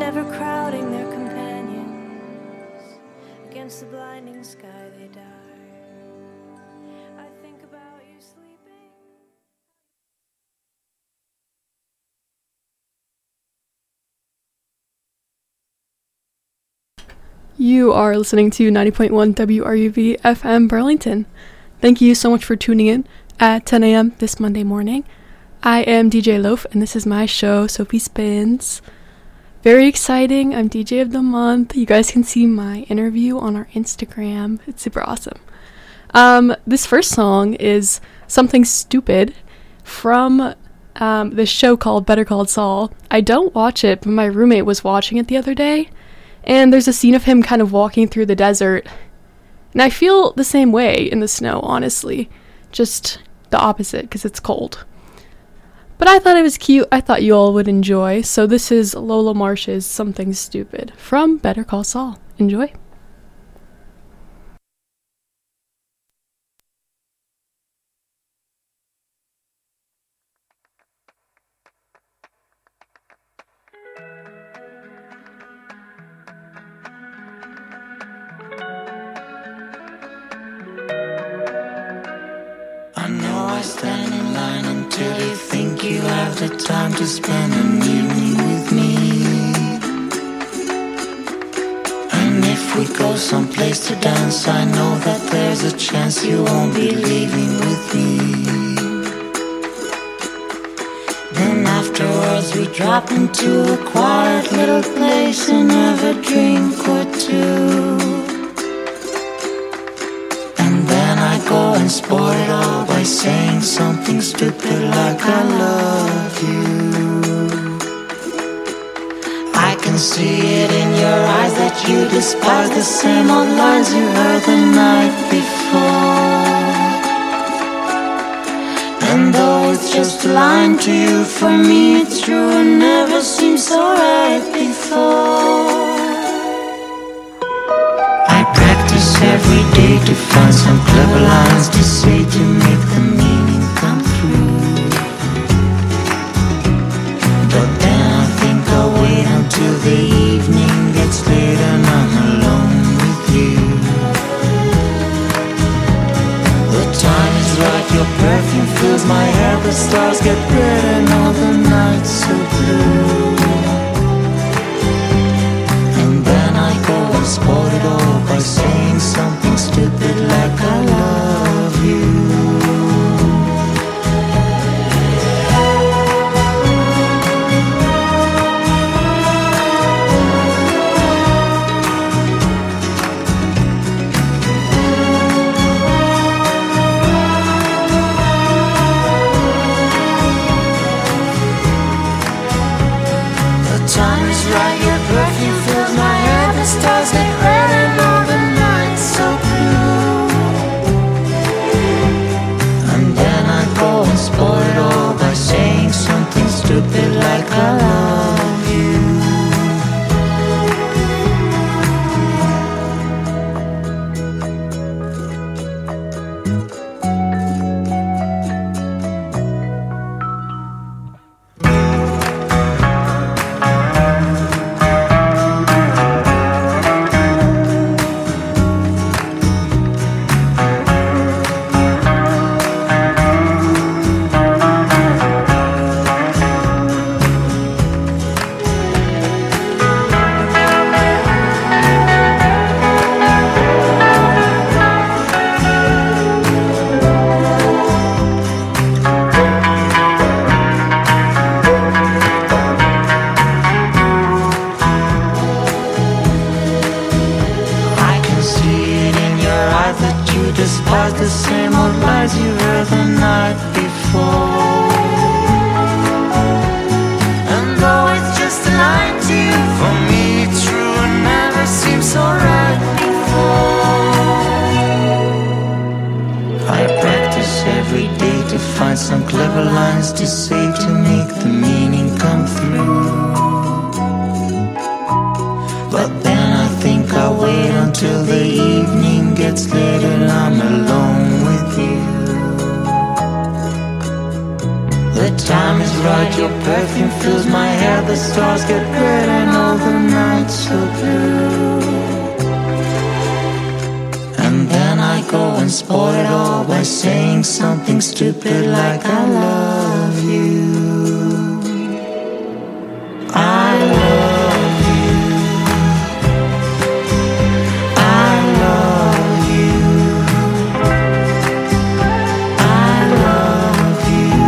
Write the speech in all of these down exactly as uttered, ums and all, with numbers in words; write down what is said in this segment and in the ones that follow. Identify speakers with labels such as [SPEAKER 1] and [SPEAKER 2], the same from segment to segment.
[SPEAKER 1] ever crowding their companions. Against the blinding sky they die. I think about you sleeping.
[SPEAKER 2] You are listening to ninety point one W R U V F M Burlington. Thank you so much for tuning in at ten a.m. this Monday morning. I am D J Loaf, and this is my show, Sophie Spins. Very exciting. I'm D J of the month. You guys can see my interview on our Instagram. It's super awesome. Um, this first song is Something Stupid from um, this show called Better Call Saul. I don't watch it, but my roommate was watching it the other day. And there's a scene of him kind of walking through the desert. And I feel the same way in the snow, honestly. Just the opposite, because it's cold. But I thought it was cute. I thought you all would enjoy. So this is Lola Marsh's Something Stupid from Better Call Saul. Enjoy.
[SPEAKER 3] I know I stand in line until you think you have the time to spend an evening with me. And if we go someplace to dance, I know that there's a chance you won't be leaving with me. Then afterwards we drop into a quiet little place and have a drink or two. I go and spoil it all by saying something stupid like I love you. I can see it in your eyes that you despise the same old lines you heard the night before. And though it's just a line to you, for me it's true and never seemed so right before. Every day to find some clever lines to say to make the meaning come through. But then I think I'll wait until the evening gets late and I'm alone with you. The time is right, your perfume fills my hair, the stars get red and all the nights so blue. And then I go and spoil it all by saying something stupid like I love you. The time is right, your perfume fills my hair, the stars get red and all the nights so blue. And then I go and spoil it all by saying something stupid like I love you. Despise the same old lies you heard the night before. And though it's just a line to you, for me it's true and never seemed so right before. I practice every day to find some clever lines to say to make the meaning come through. But then I think I'll wait until the evening gets late and I'm alone with you. The time is right, your perfume fills my hair, the stars get red and all the not so blue. And then I go and spoil it all by saying something stupid like I love you. I love you. I love you. I love you.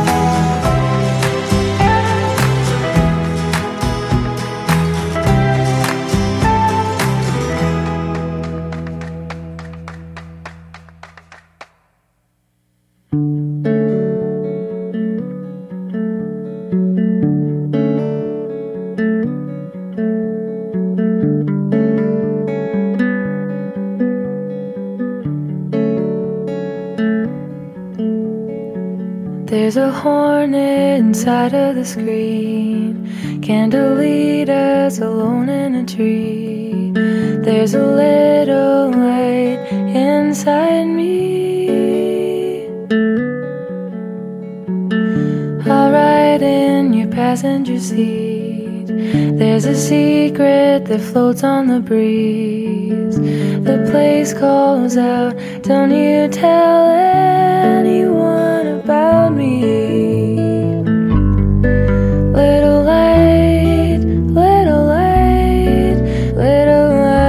[SPEAKER 1] There's a hornet inside of the screen. Candelita's alone in a tree. There's a little light inside me. I'll ride in your passenger seat. There's a secret that floats on the breeze. The place calls out, don't you tell anyone about me. Little light, little light, little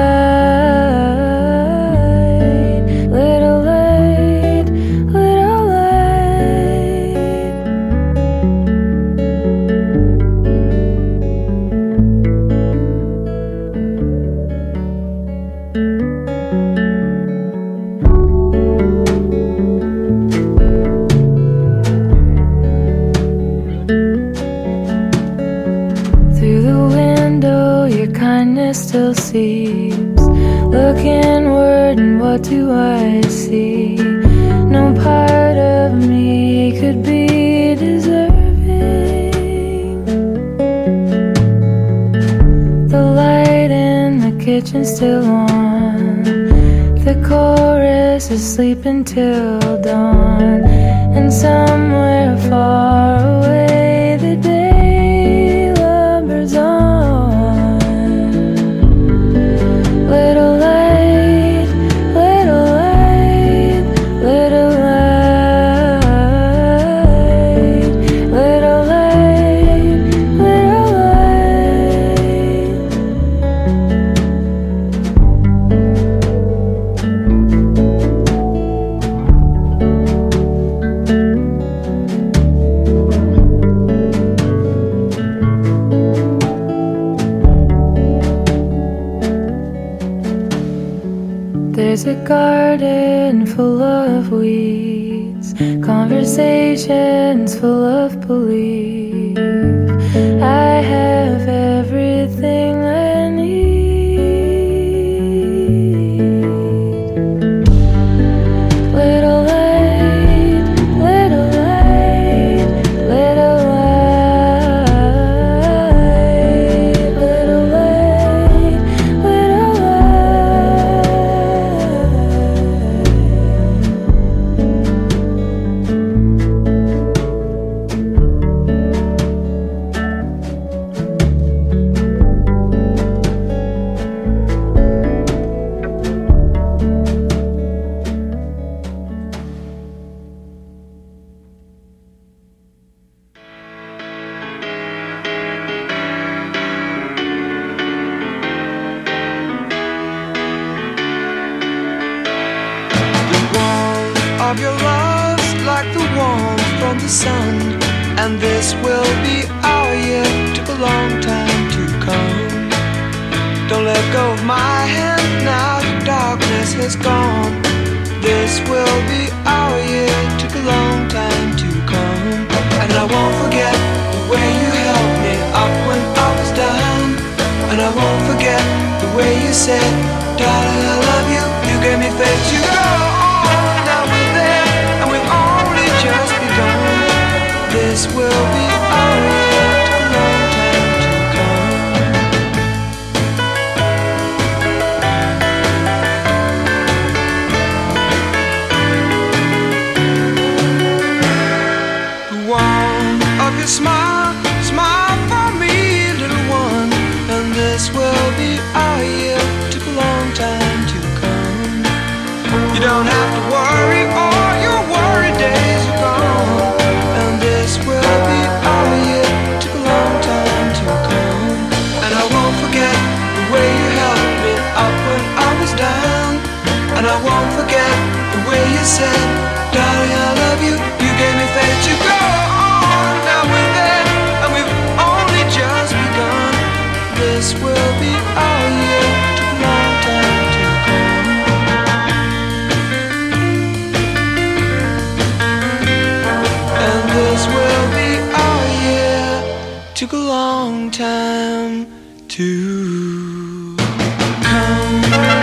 [SPEAKER 1] light, little light, little light. Still seeps. Look inward and what do I see? No part of me could be deserving. The light in the kitchen's still on. The chorus is sleeping till dawn. And somewhere far away the day lumbers on. Little light, little light, little light, little light, little light. There's a garden full of weeds, conversations full of belief. I have everything I need. Little light, little light, little light, little light, little
[SPEAKER 4] of your love's like the warmth from the sun, and this will be our year. Took a long time to come. Don't let go of my hand now, the darkness has gone. This will be our year. Took a long time to come, and I won't forget the way you helped me up when I was down, and I won't forget the way you said, darling, I love you. You gave me faith to go on. Now we're there, and we've only just begun. This will be our year. Took a long time to come. our year. Took a long time to come. You don't have to worry, all your worry days are gone. And this will be our year. Took a long time to come. And I won't forget the way you helped me up when I was down. And I won't forget the way you said, darling, I love you. You gave me faith to go on. Now we're there, and we've only just begun. This will be our year. Took a long time to come. And this will be our year. Took a long time to come.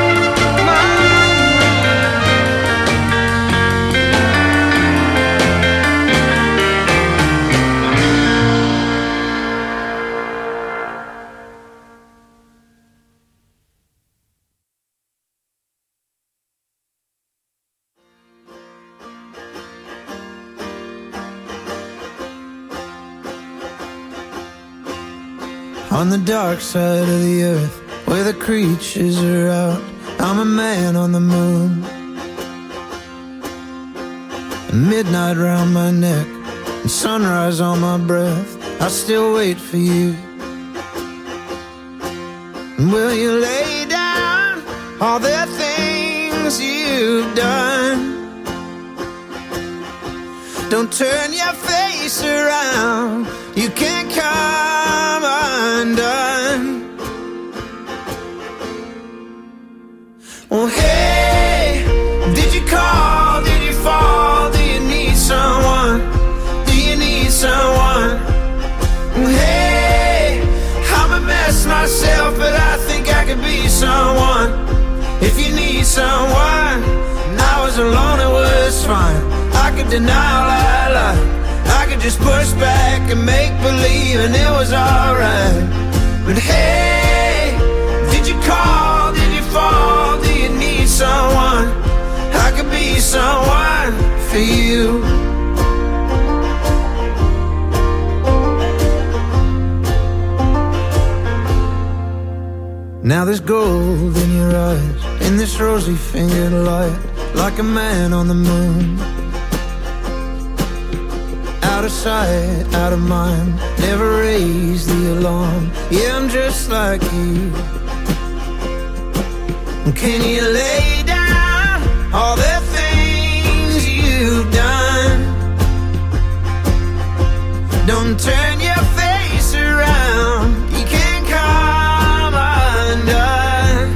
[SPEAKER 5] On the dark side of the earth, where the creatures are out, I'm a man on the moon. Midnight round my neck and sunrise on my breath, I still wait for you. And will you lay down all the things you've done? Don't turn your face around, you can't come undone. Oh hey, did you call, did you fall, do you need someone, do you need someone? Oh hey, I'm a mess myself, but I think I could be someone. If you need someone, I was alone, it was fine. I could deny all I lied, I could just push back and make believe, and it was alright. But hey, did you call, did you fall, do you need someone? I could be someone for you. Now there's gold in your eyes, in this rosy fingered light, like a man on the moon. Out of sight, out of mind, never raise the alarm. Yeah, I'm just like you. Can you lay down all the things you've done? Don't turn your face around, you can't come undone.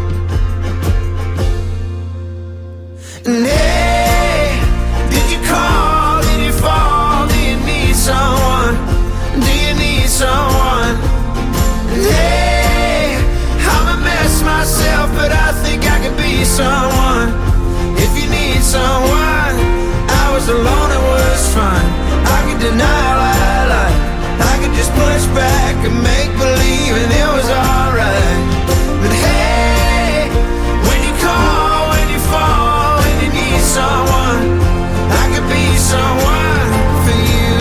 [SPEAKER 5] And hey, did you call, did you fall, do you need someone, do you need someone? And hey, I'm a mess myself, but I think I could be someone. If you need someone, I was alone, it was fine. I could deny all I lied, I could just push back and make believe, and it was alright. But hey, when you call, when you fall, when you need someone, I could be someone for you.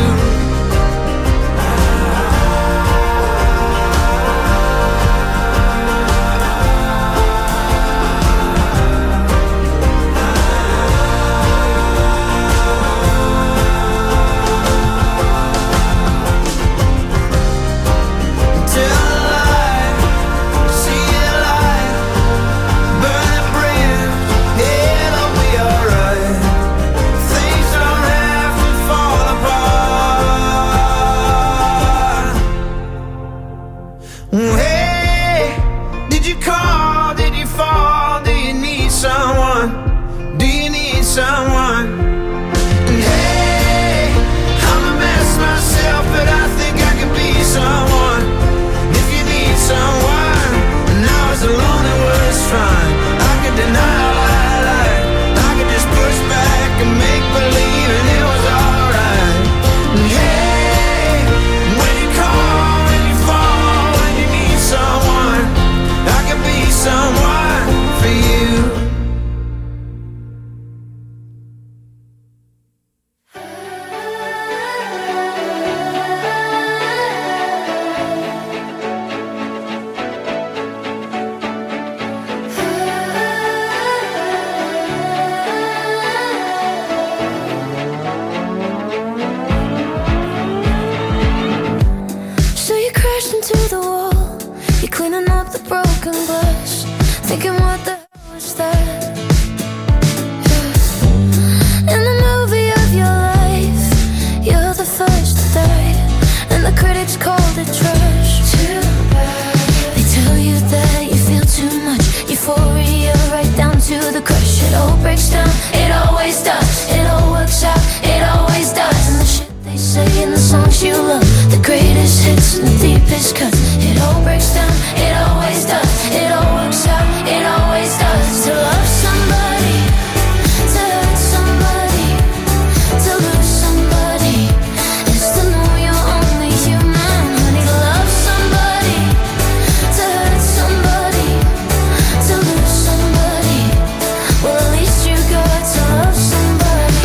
[SPEAKER 1] the wall. You're cleaning up the broken glass, thinking what the hell was that? Yeah. In the movie of your life, you're the first to die, and the critics called it trash. Too bad. They tell you that you feel too much euphoria, right down to the crush. It all breaks down, it always does. It all works out, it always does. And the shit they say in the songs you love, the greatest hits and the deepest cuts. It all breaks down, it always does. It all works out, it always does. To love somebody, to hurt somebody, to lose somebody, is to know you're only human. Honey, to love somebody, to hurt somebody, to lose somebody. Well, at least you got to love somebody.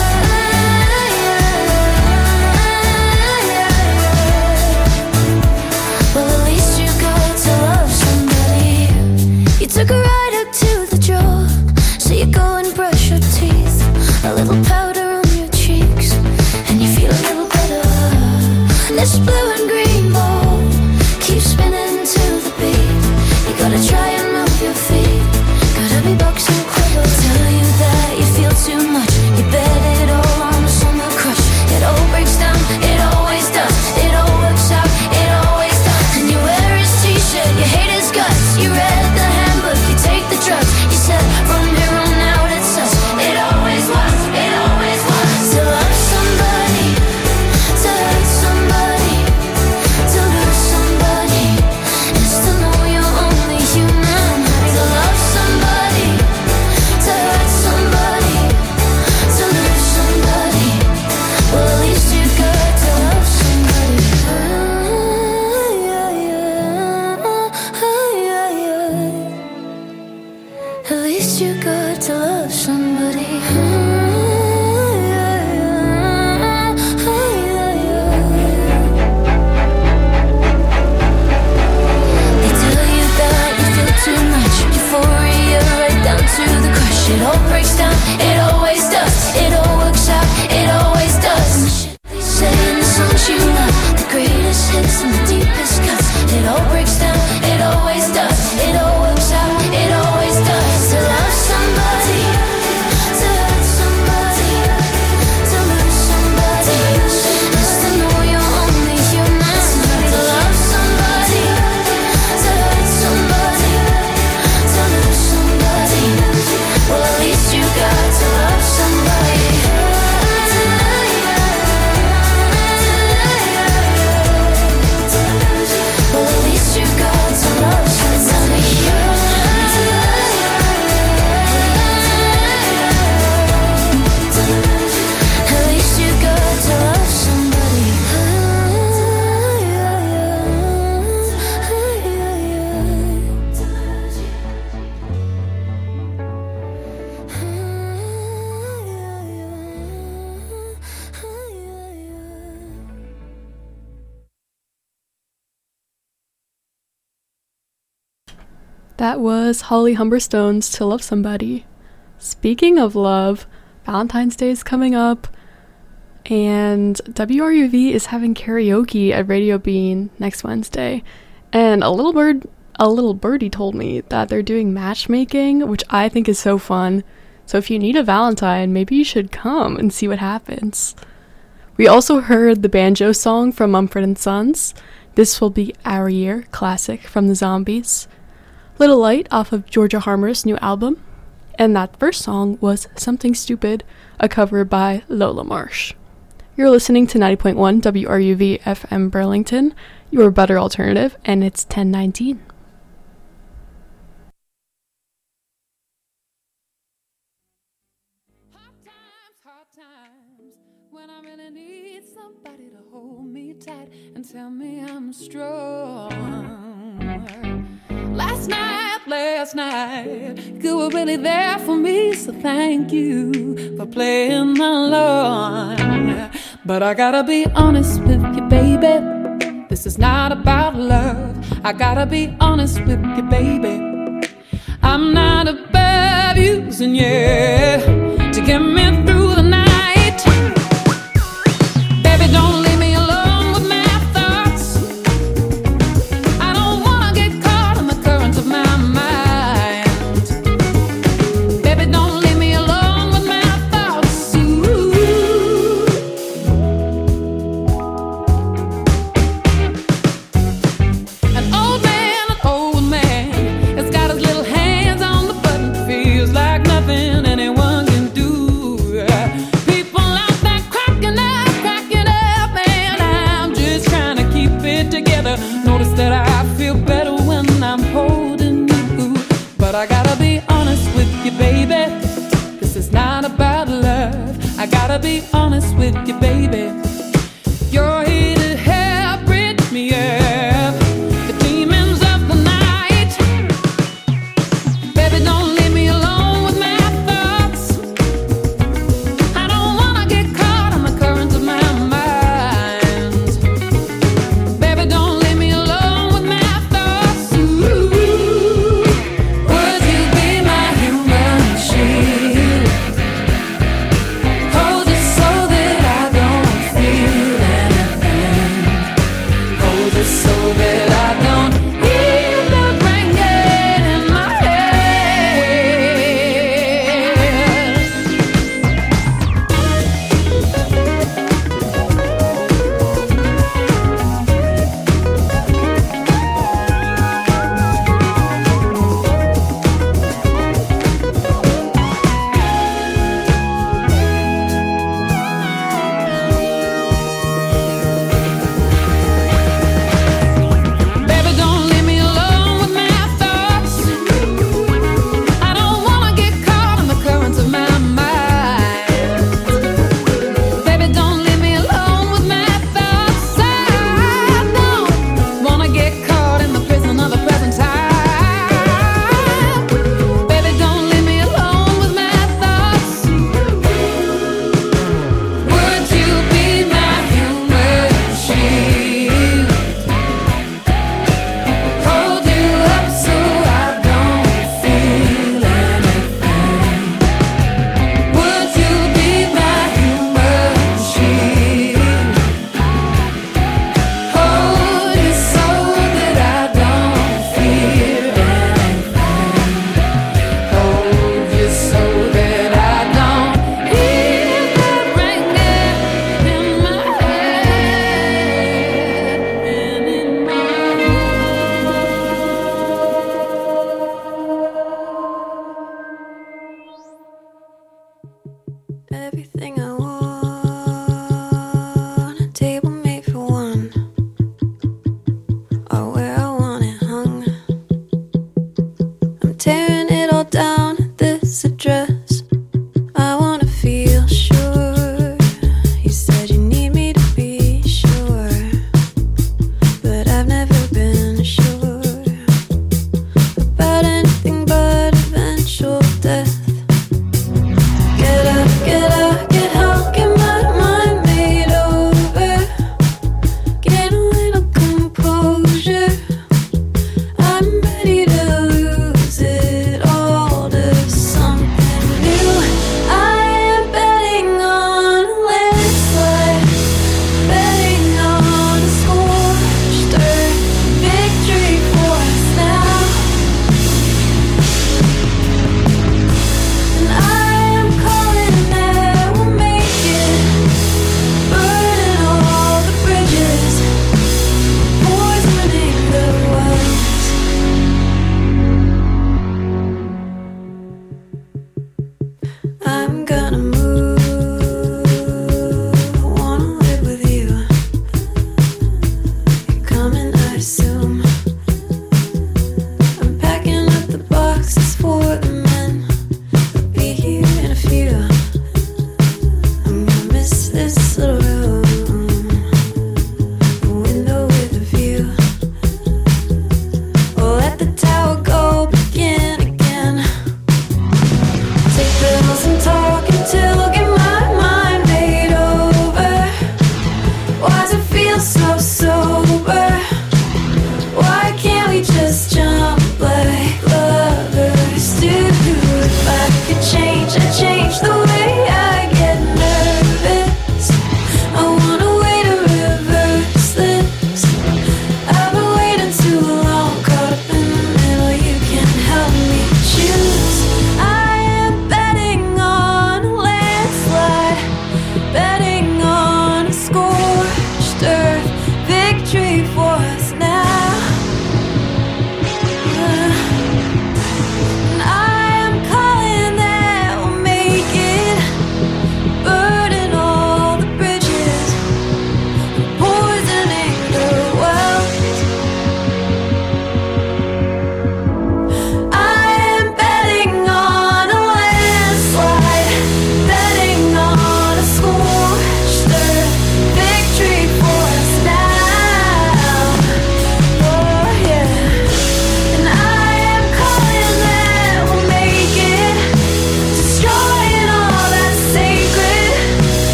[SPEAKER 1] Well, at least you got to love somebody. You took a ride up to the draw, so you go and brush your teeth. A little powder on your cheeks, and you feel a little better. This blue and green ball keeps spinning to the beat. You gotta try and move your feet, gotta be boxing quicker. Tell you that you feel too much, you bet it all on the summer crush. It all breaks down, it always does. It all works out, it always does. And you wear his t-shirt, you hate his guts. You read the handbook, you take the drugs. You said from here on out it's us. It always was, it always was. To love somebody, to hurt somebody, to lose somebody, is to know you're only human. Honey, to love somebody, to hurt somebody, to lose somebody. Well, at least you got to love somebody. Yeah, yeah, yeah, yeah. At least you got to love somebody. Yeah, yeah, yeah. They tell you that you feel too much euphoria, right down to the crush. It all breaks down, it always does. It all works out, it always does. And the shit they say in the songs you love, the greatest hits and the deepest cuts. It all breaks down, it always does. It all works out, it always does. To love somebody, to hurt somebody, to lose somebody, is to know you're only human. To love somebody, to hurt somebody, to lose somebody. Well, at least you got to love somebody. Well, at least you got to love somebody. At least you got to love somebody.
[SPEAKER 2] That was Holly Humberstone's To Love Somebody. Speaking of love, Valentine's Day is coming up, and W R U V is having karaoke at Radio Bean next Wednesday. And a little bird, a little birdie told me that they're doing matchmaking, which I think is so fun. So if you need a Valentine, maybe you should come and see what happens. We also heard the banjo song from Mumford and Sons. This Will Be Our Year, classic from the Zombies. Little Light off of Georgia Harmer's new album. And that first song was Something Stupid, a cover by Lola Marsh. You're listening to ninety point one W R U V F M Burlington, your better alternative, and it's ten nineteen.
[SPEAKER 6] Hard times, hard times, when I really need somebody to hold me tight and tell me I'm strong. Last night, last night, you were really there for me, so thank you for playing along. But I gotta be honest with you, baby, this is not about love. I gotta be honest with you, baby, I'm not above using you to get me through the night. Baby, don't leave me alone with my thoughts. Notice that I feel better when I'm holding you. But I gotta be honest with you, baby. This is not about love. I gotta be honest with you, baby. You're here to help bridge me up the demons of the night. Baby, don't leave me alone with my thoughts. I don't wanna get caught in the current of my mind. Baby, don't leave me alone with my thoughts. Ooh, would you be my human shield? Hold it so that I don't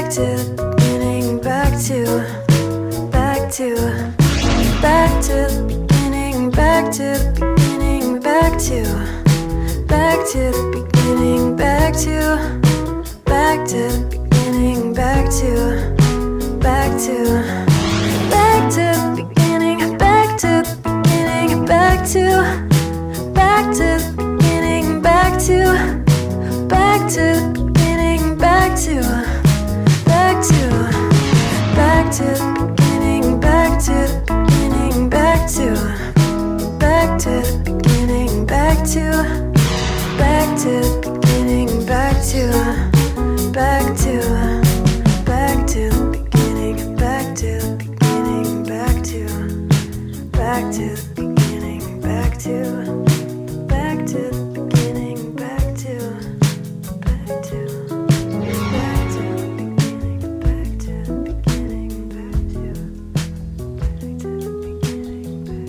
[SPEAKER 1] to the beginning, back to, back to, back to the beginning, back to the beginning, back to, back to the beginning, back to, back to the beginning, back to, back to, back to the beginning, back to the beginning, back to, back to the beginning, back to, back to the beginning, back to, back to, back to the beginning, back to the beginning, back to, back to the beginning, back to, back to the beginning, back to, back to, back to the beginning, back to the beginning, back to, back to the beginning, back to, back to the beginning, back to, back to, back to the beginning, back to the beginning, back to, back to the beginning, back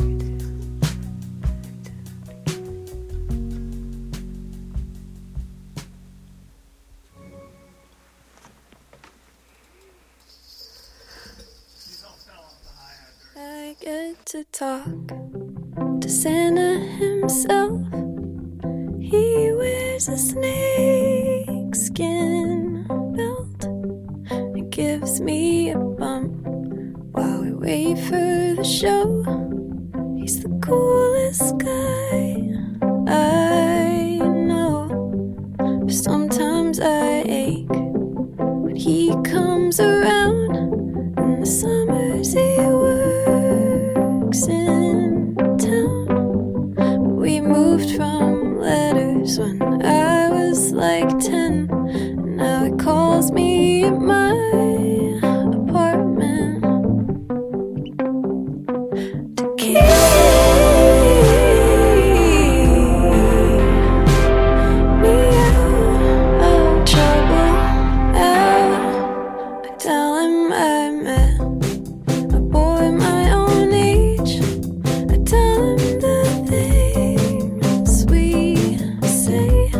[SPEAKER 1] I get to talk to Santa himself. He wears a snakeskin belt and gives me a bump while we wait for the show. He's the coolest guy I know. But sometimes I ache when he comes around. In the summers he works in town. We moved from letters when I was like ten. Now he calls me at my apartment to keep me out of trouble. Out. I tell him I met a boy my own age. I tell him the things we say.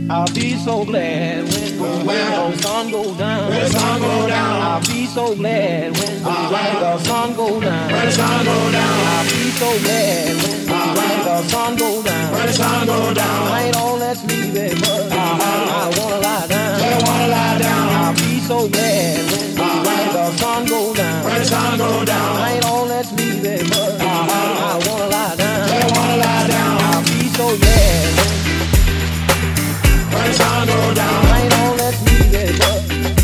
[SPEAKER 7] I'll be so glad when, when, when the sun goes down. When the sun goes down. I'll be so glad when, uh-huh. when the sun goes down. When the sun goes down. I'll be so glad when, uh-huh. when the sun goes down. When the sun goes down. I ain't all that's me, baby, but uh-huh. I wanna lie down. I wanna lie down. I'll be so glad when, uh-huh. when the sun goes down. When the sun goes down. I ain't all that's me, baby, but uh-huh. I wanna lie down. I wanna lie down. I'll be so glad when, when the sun goes down. I ain't all that's me, baby, but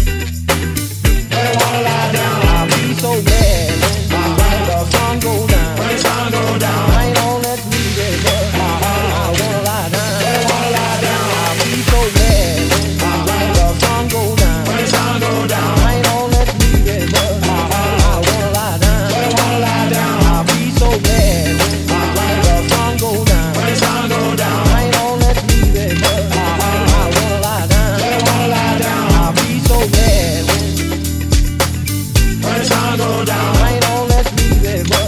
[SPEAKER 7] I wanna lie down. I'll be so glad when, when the sun goes down. When the sun goes down. I ain't all that's me, baby, but I wanna lie down. I wanna lie down. I'll be so glad when, when the sun goes down. When the sun goes down. I ain't all that's me, baby, but I wanna lie down. I wanna lie down. I'll be so glad when, when the sun goes down. When the sun goes down. I ain't all that's me, baby, but I wanna lie down. I wanna lie down. I'll be so glad when, when the sun goes down. I ain't all that's me, baby, but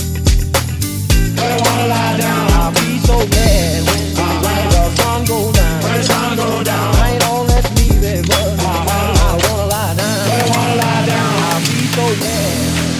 [SPEAKER 7] I wanna lie down. I'll be so glad when, when the sun goes down. When the sun goes down. I ain't all that's me, baby, but I wanna lie down. I wanna lie down. I'll be so glad.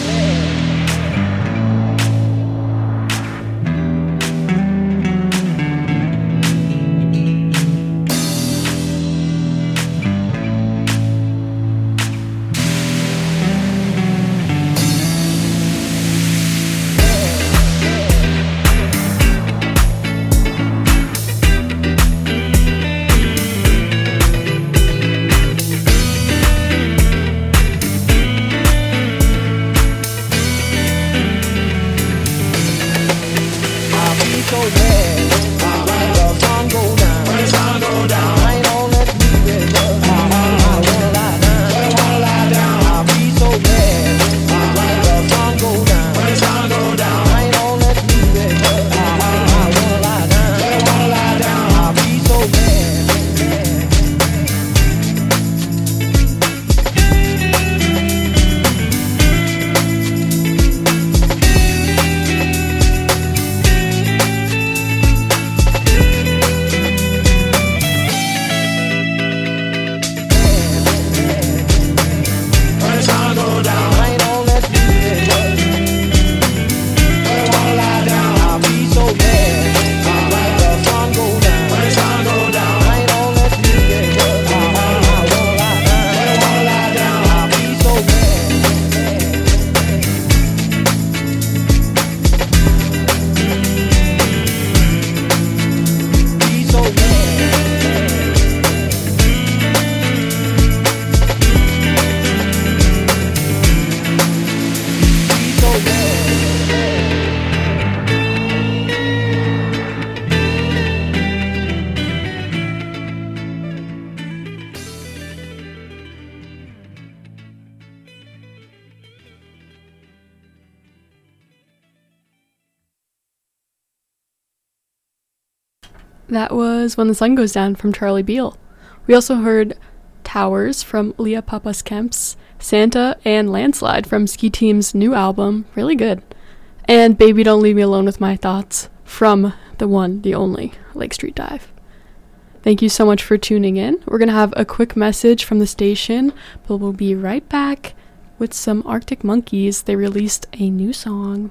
[SPEAKER 2] That was When the Sun Goes Down from Charlie Beale. We also heard Towers from Leah Papas Kemp's, Santa, and Landslide from Ski Team's new album, really good. And Baby Don't Leave Me Alone with My Thoughts from the one, the only, Lake Street Dive. Thank you so much for tuning in. We're going to have a quick message from the station, but we'll be right back with some Arctic Monkeys. They released a new song.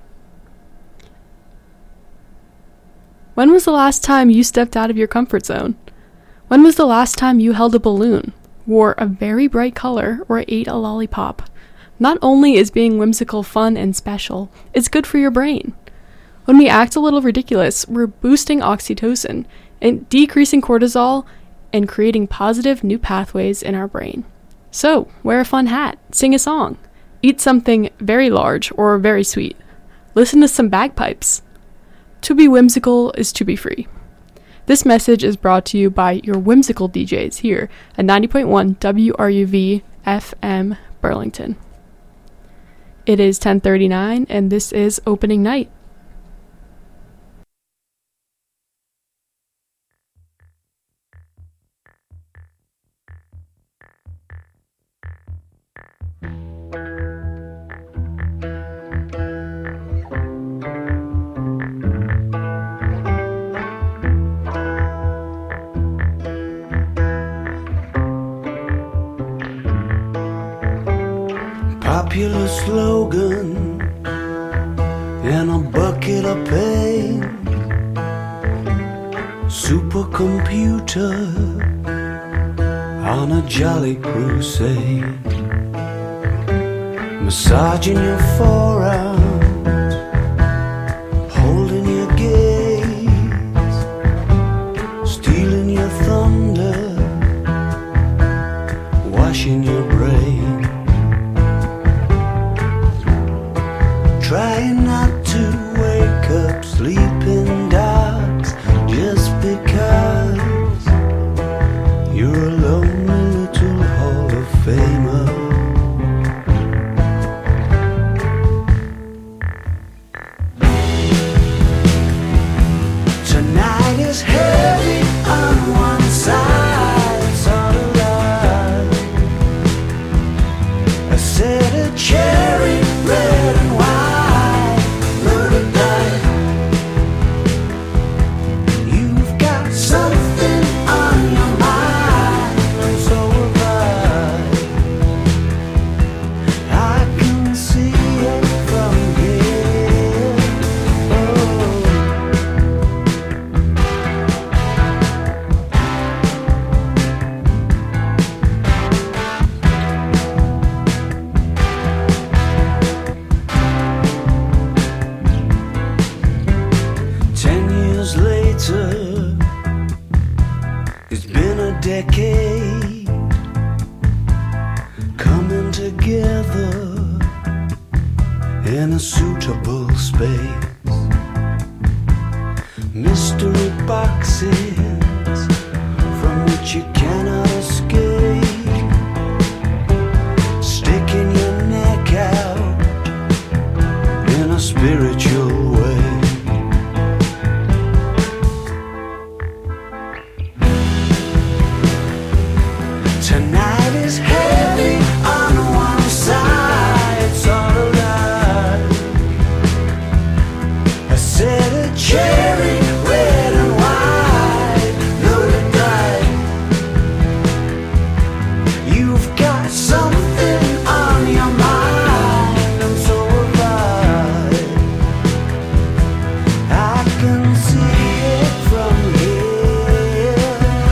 [SPEAKER 2] When was the last time you stepped out of your comfort zone? When was the last time you held a balloon, wore a very bright color, or ate a lollipop? Not only is being whimsical fun and special, it's good for your brain. When we act a little ridiculous, we're boosting oxytocin and decreasing cortisol and creating positive new pathways in our brain. So, wear a fun hat, sing a song, eat something very large or very sweet, listen to some bagpipes. To be whimsical is to be free. This message is brought to you by your whimsical D Js here at ninety point one W R U V F M Burlington. It is ten thirty-nine and this is opening night.
[SPEAKER 5] popular slogan and a bucket of pain. Supercomputer on a jolly crusade, massaging your forearms, holding your gaze, stealing your thunder, washing your brain, trying not to wake up sleeping dogs just because you're a lonely little Hall of Famer. Tonight is heavy on one side, it's all alive. I said a cherry red and white, murder night. You've got something on your mind, and so have I. I can see it from here. Oh. Ten years later, it's been a decade, coming together in a suitable space. Mystery boxes from which you cannot escape, sticking your neck out in a spiritual way. Tonight is heavy on one side, it's all alive. I said a cherry red and white, loaded bright. You've got something on your mind, and so have I. I can see it from here.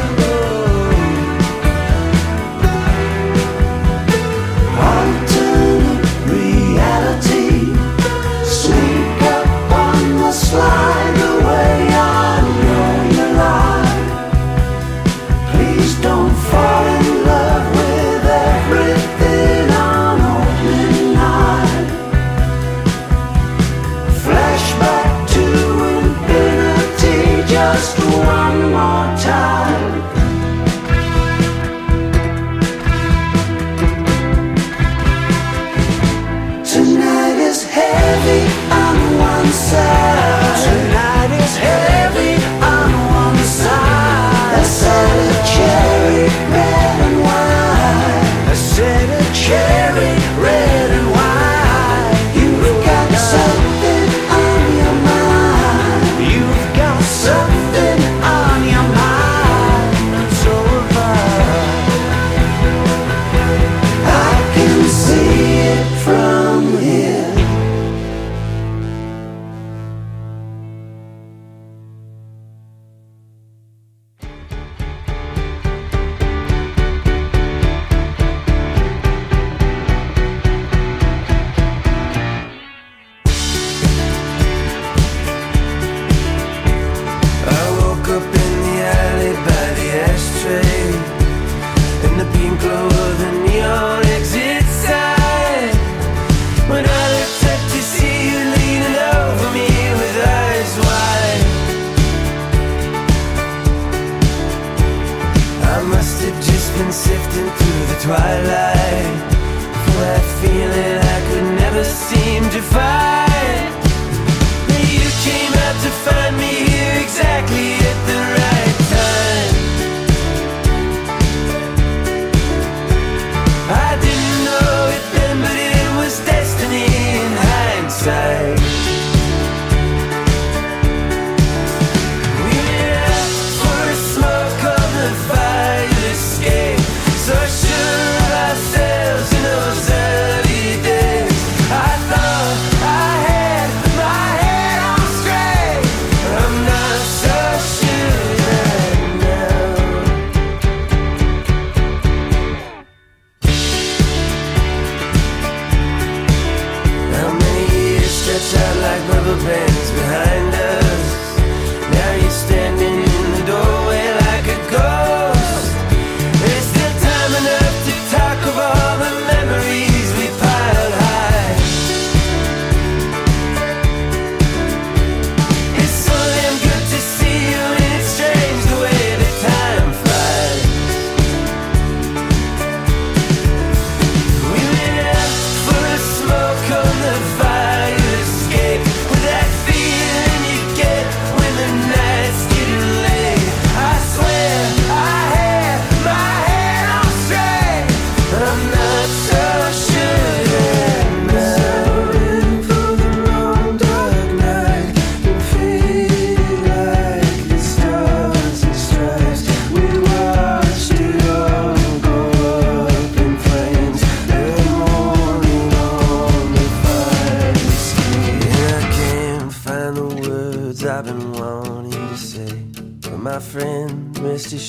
[SPEAKER 5] Oh. Alternate reality, sneak up on the slide, the way I know you lie. Please don't fall in love with everything on opening night. Flashback to infinity, just one more time. Tonight is heavy on one side. Tonight is heavy on one side. I said a cherry red and white. I said a cherry red and white. You've got something on your mind. You've got something on your mind, and so have I. I can see it from here. I woke up in the alley by the ashtray, in the pink glow of the neon exit sign. When I looked up to see you leaning over me with eyes wide, I must have just been sifting through the twilight for that feeling I could never seem to find. Then you came out to find me here exactly at the right time. I didn't know it then, but it was destiny in hindsight. We went out for a smoke on the fire escape, so sure of ourselves in those early days.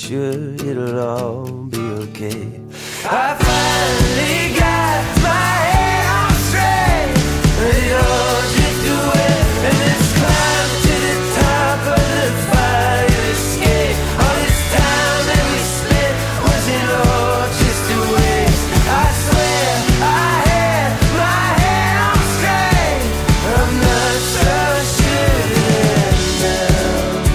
[SPEAKER 5] sure it'll all be okay. I finally got my head on straight, and it all drifted away, and it's climbed to the top of the fire escape. All this time that we spent, was it all just a waste? I swear I had my head on straight, I'm not so sure now.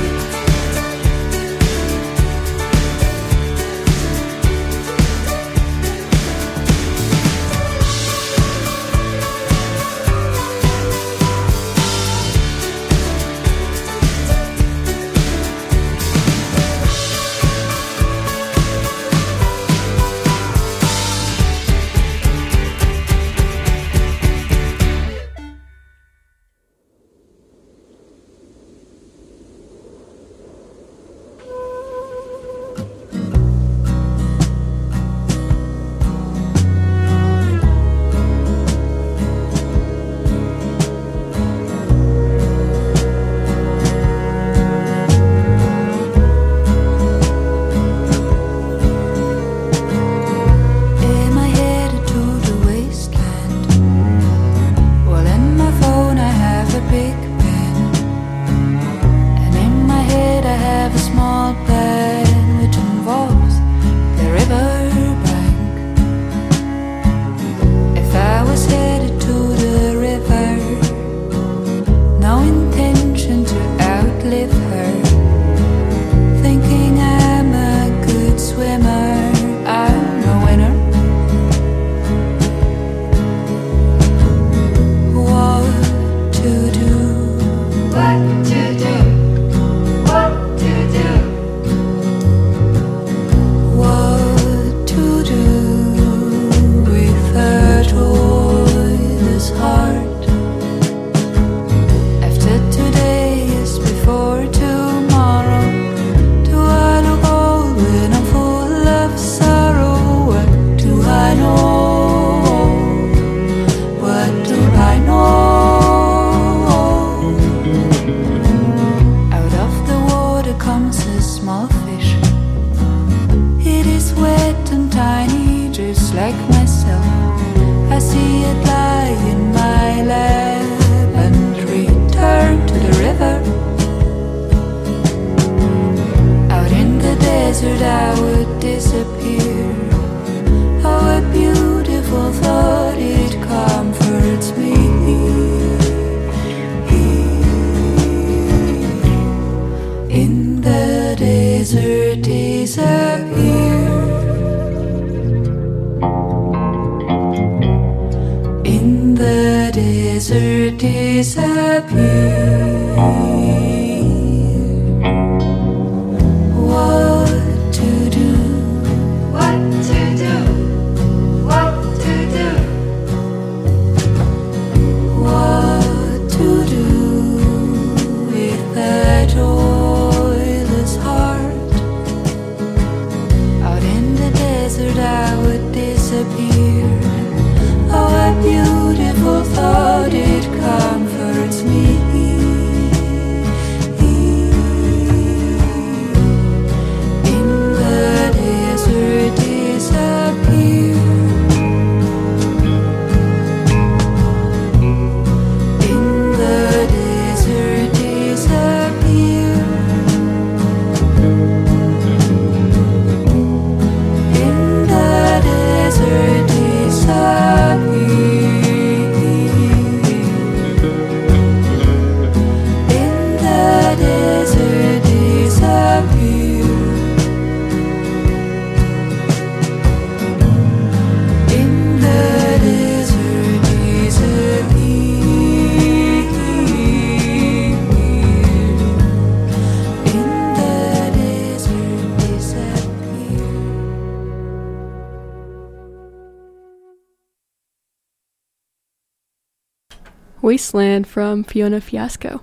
[SPEAKER 2] Wasteland from Fiona Fiasco.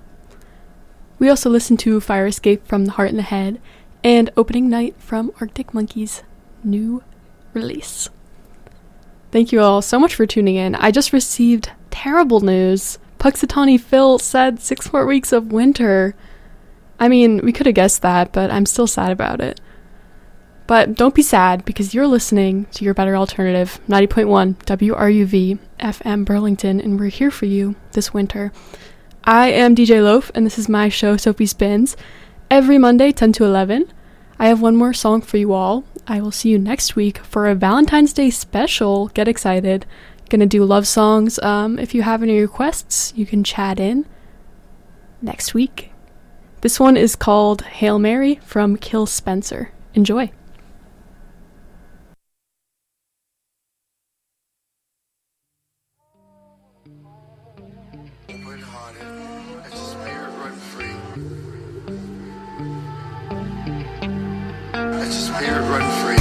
[SPEAKER 2] We also listened to Fire Escape from The Heart in the Head and Opening Night from Arctic Monkeys' new release. Thank you all so much for tuning in. I just received terrible news. Punxsutawney Phil said six more weeks of winter. I mean, we could have guessed that, but I'm still sad about it. But don't be sad, because you're listening to your better alternative, ninety point one W R U V F M Burlington, and we're here for you this winter. I am D J Loaf, and this is my show, Sophie Spins, every Monday, ten to eleven. I have one more song for you all. I will see you next week for a Valentine's Day special. Get excited. Gonna do love songs. Um, if you have any requests, you can chat in next week. This one is called Hail Mary from Kill Spencer. Enjoy.
[SPEAKER 8] Let your spirit run free.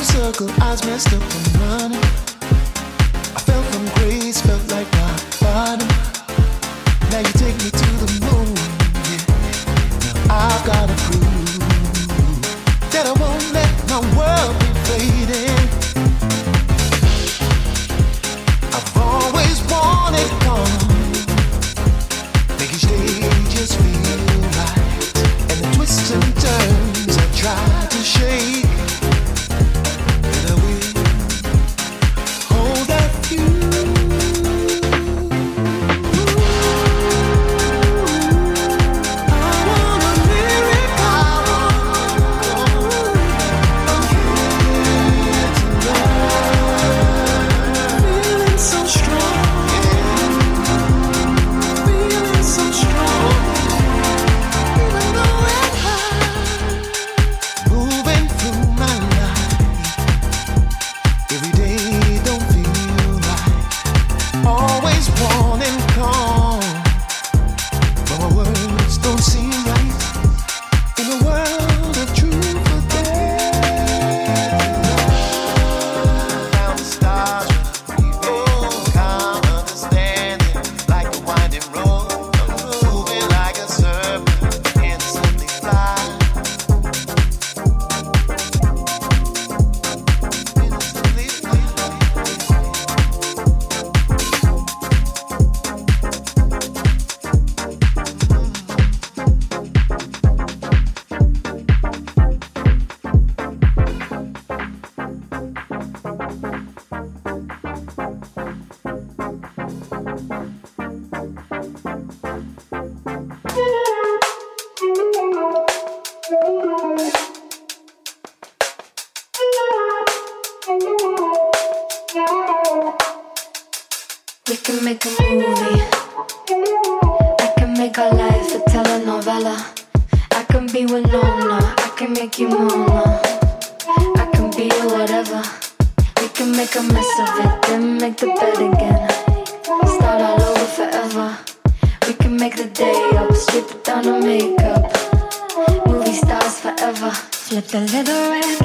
[SPEAKER 5] a circle, eyes messed up and running. I fell from grace, felt like rock bottom. Now you take me to the moon, yeah. Now I've gotta prove that I won't let my world be fading. I've always wanted calm, make each day just feel right. And the twists and turns I try to shake, and I will hold that view.
[SPEAKER 1] We can make a movie. I can make our life a telenovela. I can be Winona, I can make you Mona. I can be whatever. We can make a mess of it, then make the bed again. Start all over forever. We can make the day up, strip it down to makeup. Movie stars forever. Flip the little red